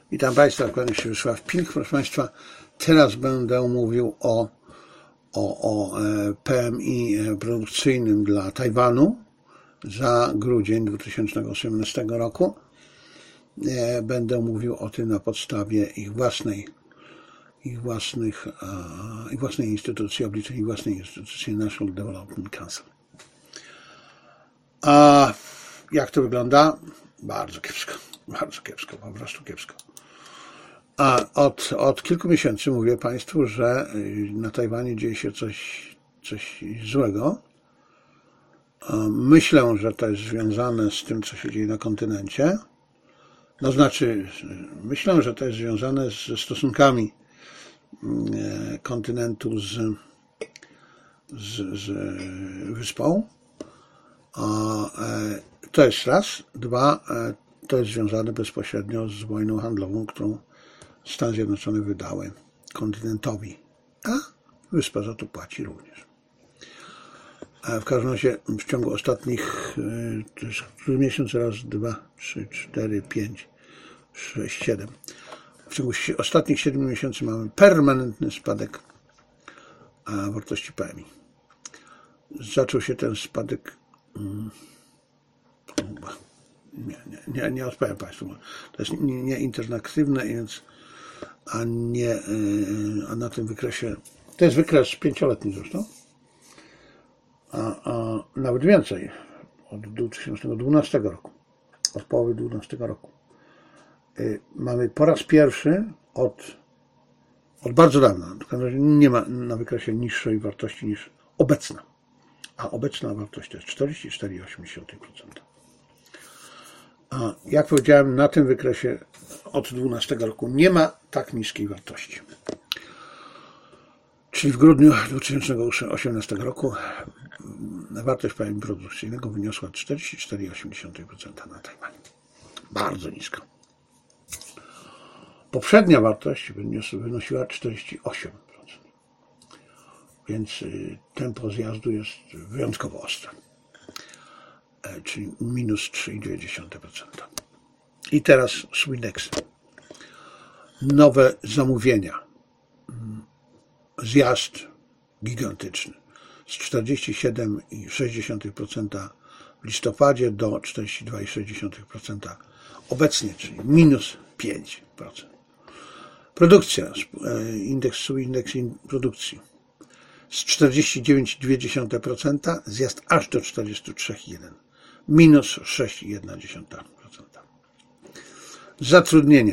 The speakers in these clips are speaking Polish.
Witam Państwa, kłaniam się Wiesław Pilch. Proszę Państwa, teraz będę mówił o PMI produkcyjnym dla Tajwanu za grudzień 2018 roku. Będę mówił o tym na podstawie ich własnej instytucji, obliczeń ich własnej instytucji National Development Council. A jak to wygląda? Bardzo kiepsko, po prostu kiepsko. A od kilku miesięcy mówię Państwu, że na Tajwanie dzieje się coś złego. Myślę, że to jest związane z tym, co się dzieje na kontynencie. Myślę, że to jest związane ze stosunkami kontynentu z wyspą. To jest raz. Dwa, to jest związane bezpośrednio z wojną handlową, którą Stany Zjednoczone wydały kontynentowi, a wyspa za to płaci również. W każdym razie w ciągu ostatnich, to jest który miesiąc, raz, dwa, trzy, cztery, pięć, sześć, siedem. W ciągu ostatnich 7 miesięcy mamy permanentny spadek wartości PMI. Zaczął się ten spadek, nie odpowiem Państwu, to jest nieinteraktywne, więc a na tym wykresie, to jest wykres 5-letni zresztą, a nawet więcej, od 2012 roku, od połowy 2012 roku. Mamy po raz pierwszy od bardzo dawna, nie ma na wykresie niższej wartości niż obecna, a obecna wartość to jest 44,8%. A jak powiedziałem, na tym wykresie od 2012 roku nie ma tak niskiej wartości. Czyli w grudniu 2018 roku wartość PMI produkcyjnego wyniosła 44,8% na Tajwanie. Bardzo nisko. Poprzednia wartość wynosiła 48%. Więc tempo zjazdu jest wyjątkowo ostre. Czyli minus 3,2%. I teraz Swindex. Nowe zamówienia. Zjazd gigantyczny. Z 47,6% w listopadzie do 42,6% obecnie, czyli minus 5%. Produkcja. Swindex produkcji. Z 49,2% zjazd aż do 43,1%. Minus 6,1%. Z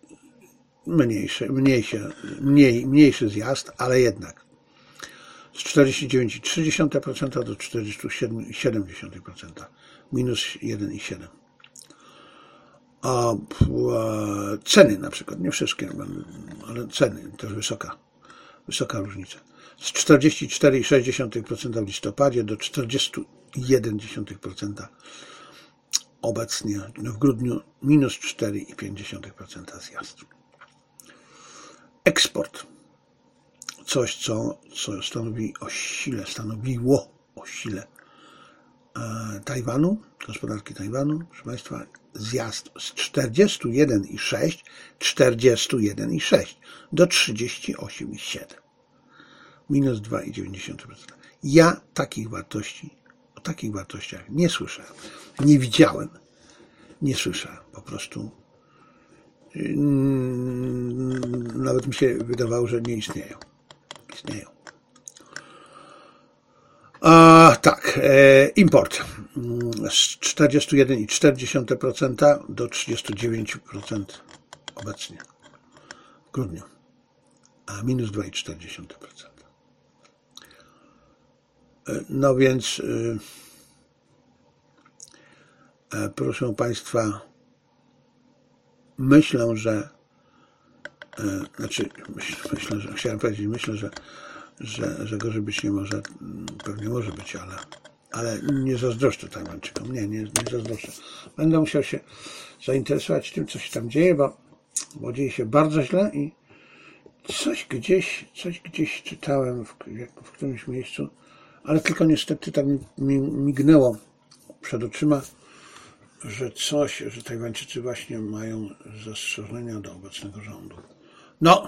mniejszy zjazd, ale jednak z 49,3% do 47,7%. Minus 1,7%. A ceny na przykład, nie wszystkie, ale ceny też wysoka różnica. Z 44,6% w listopadzie do 41% obecnie w grudniu, minus 4,5% zjazd. Eksport. Coś, co stanowiło o sile Tajwanu, gospodarki Tajwanu, proszę Państwa, zjazd z 41,6 do 38,7. Minus 2,9%. Ja o takich wartościach nie słyszałem. Nie widziałem. Nie słyszałem. Po prostu nawet mi się wydawało, że nie istnieją. Istnieją. Import z 41,4% do 39% obecnie w grudniu, a minus 2,4%. No więc proszę Państwa, myślę, że gorzej być nie może, pewnie może być, ale nie zazdroszczę Tajwańczykom, nie zazdroszczę. Będę musiał się zainteresować tym, co się tam dzieje, bo dzieje się bardzo źle i coś gdzieś czytałem w którymś miejscu, ale tylko niestety tak mi mignęło przed oczyma, że Tajwańczycy właśnie mają zastrzeżenia do obecnego rządu. No,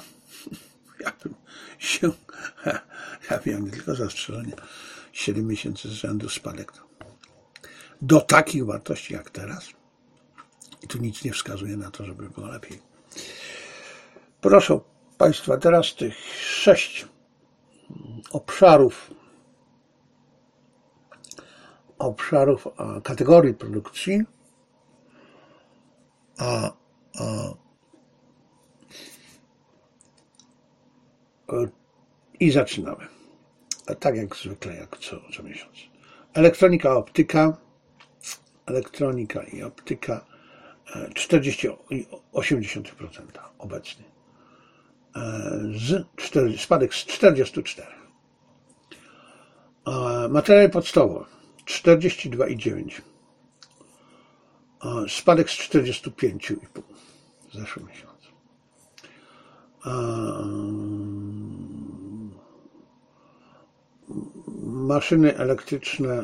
ja miałem nie tylko zastrzeżenia, 7 miesięcy z rzędu spadek do takich wartości jak teraz i tu nic nie wskazuje na to, żeby było lepiej. Proszę Państwa, teraz tych 6 obszarów kategorii produkcji i zaczynamy. Tak jak zwykle, jak co miesiąc. Elektronika i optyka 40,8% obecnie. Spadek z 44. Materiały podstawowe 42,9. Spadek z 45,5 w zeszłym miesiącu. Maszyny elektryczne,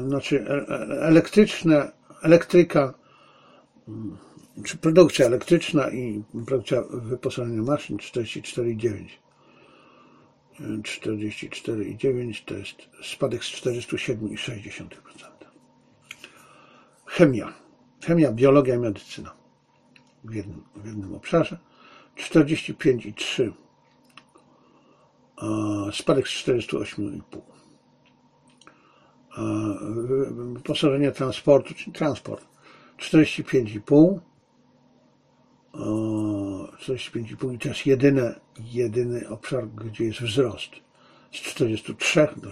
elektryka, czy produkcja elektryczna i produkcja wyposażenia maszyn 44,9. 44,9 to jest spadek z 47,6%. Chemia, biologia i medycyna w jednym obszarze 45,3. Spadek z 48,5. Wyposażenie transportu, czyli transport 45,5. 45,5 i to jest jedyny obszar, gdzie jest wzrost z 43 do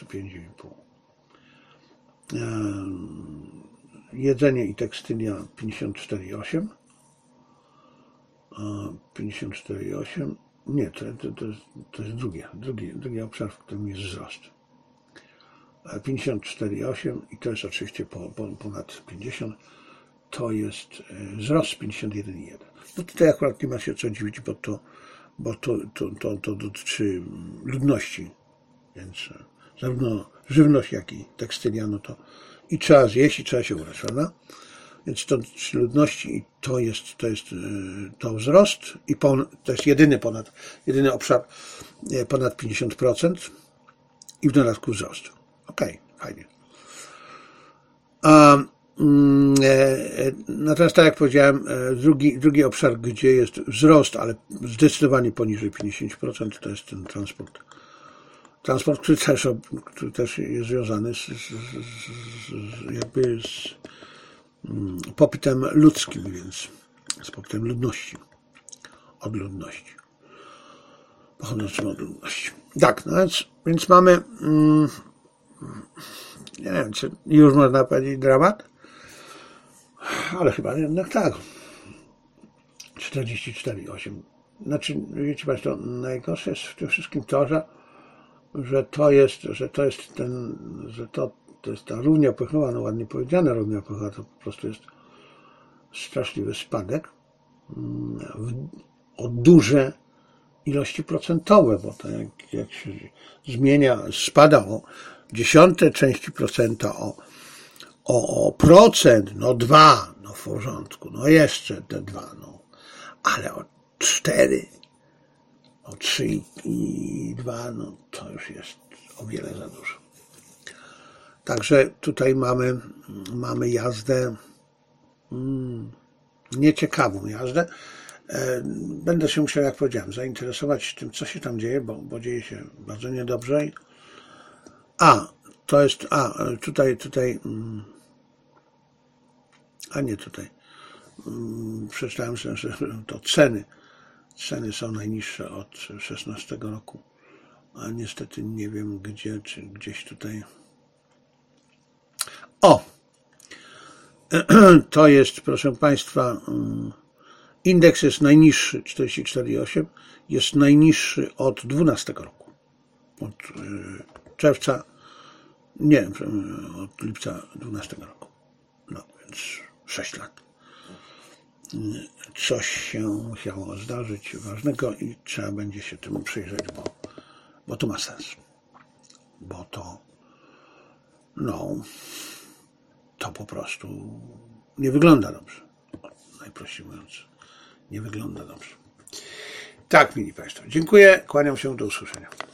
45,5. Jedzenie i tekstylia 54,8. 54,8. Nie, to jest drugi obszar, w którym jest wzrost. 54,8 i to jest oczywiście ponad 50. To jest wzrost 51,1. No tutaj akurat nie ma się co dziwić, bo to dotyczy ludności, więc zarówno żywność, jak i tekstylia, no to i trzeba zjeść, i trzeba się ubrać, prawda? Więc to dotyczy ludności i to jest wzrost i to jest jedyny obszar ponad 50% i w dodatku wzrost. Okej, fajnie. Natomiast tak jak powiedziałem, drugi obszar, gdzie jest wzrost, ale zdecydowanie poniżej 50%, to jest ten transport. Transport, który też jest związany z popytem ludzkim, więc z popytem ludności, od ludności, pochodzącym od ludności. Tak, no więc mamy, nie wiem, czy już można powiedzieć dramat, ale chyba jednak tak. 44,8. Znaczy, wiecie Państwo, najgorsze jest w tym wszystkim to, że to jest ta równia płychowa, no ładnie powiedziane równia płychowa, to po prostu jest straszliwy spadek o duże ilości procentowe, bo to jak się zmienia, spada o dziesiąte części procenta, o procent, no 2, no w porządku, no jeszcze te 2, no, ale o 4, o 3,2, no to już jest o wiele za dużo. Także tutaj mamy jazdę, nieciekawą jazdę. Będę się musiał, jak powiedziałem, zainteresować tym, co się tam dzieje, bo dzieje się bardzo niedobrze. Przeczytałem, że to ceny są najniższe od 16 roku, a niestety nie wiem gdzie, czy gdzieś tutaj. To jest, proszę Państwa, indeks jest najniższy, 44,8, jest najniższy od 12 roku. Od czerwca, nie, od lipca 12 roku. No, więc 6 lat. Coś się musiało zdarzyć ważnego i trzeba będzie się temu przyjrzeć, bo to ma sens. Bo to po prostu nie wygląda dobrze. Najprościej mówiąc, nie wygląda dobrze. Tak, mili Państwo. Dziękuję, kłaniam się, do usłyszenia.